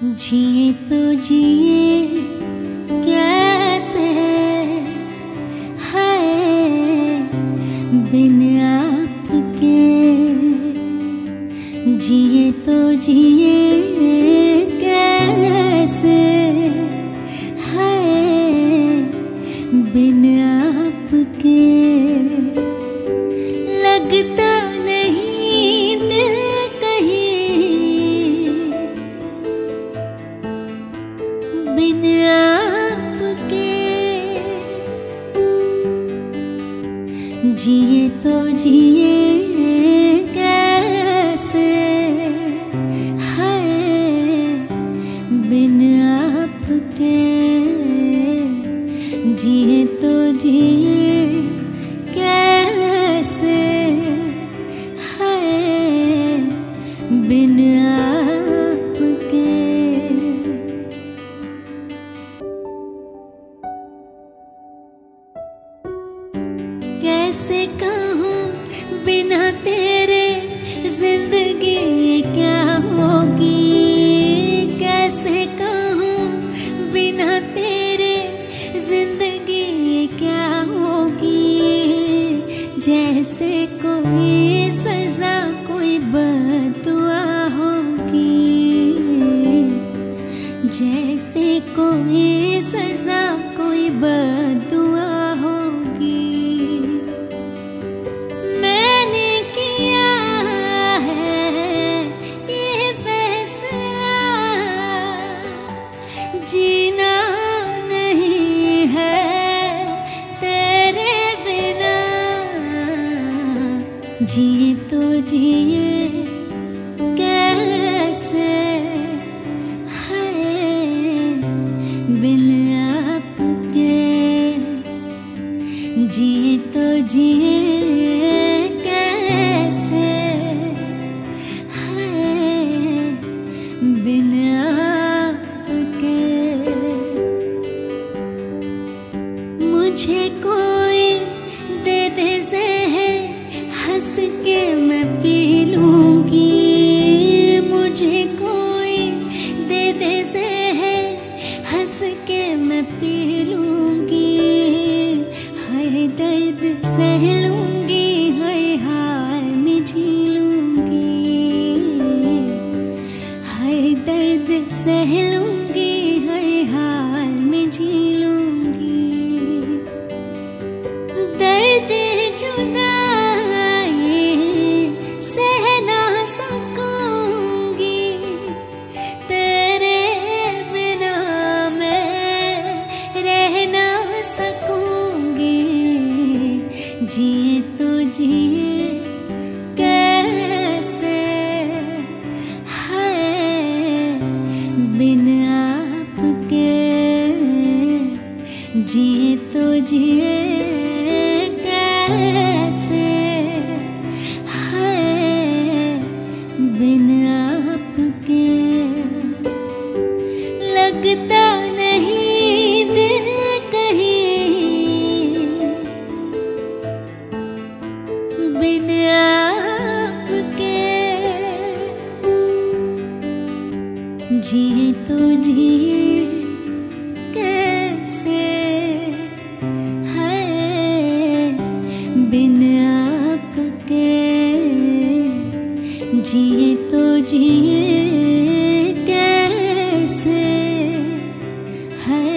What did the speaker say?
जिए तो जिए कैसे है बिन आपके। जिए तो जिए कैसे है बिन आपके। लगता नहीं दिल कहीं बिन आपके। जिए तो जिए कैसे है बिन आपके। जिए तो जिए कैसे है बिन आपके। कैसे कहूँ बिना तेरे जिंदगी क्या होगी। कैसे कहूँ बिना तेरे जिंदगी क्या होगी। जैसे कोई सजा कोई बदुआ होगी। जैसे कोई सजा कोई बदुआ होगी। मैंने किया है ये फैसला जीना नहीं है तेरे बिना। जिए तो जिए कैसे है बिन आपके। जिए तो जिए कैसे है बिन आपके। मुझे कोई दे दे ज़हर हंस के मैं पी लूंगी। मुझे कोई दे दे ज़हर हंस के मैं पी लूंगी। हर दर्द सह लूंगी हर हाल में जी लूंगी। हर दर्द सह लूंगी हर हाल में जी लूंगी। दर्द जुदाई सह ना सकूंगी तेरे बिना मैं रह ना सकूंगी। जिए तो जिए कैसे है बिन आपके। जिए तो जिए कैसे है बिन आपके। लगता नहीं दिल कहीं बिन आपके। जिए तो जिए कैसे है बिन आपके। जिए तो जिए कैसे है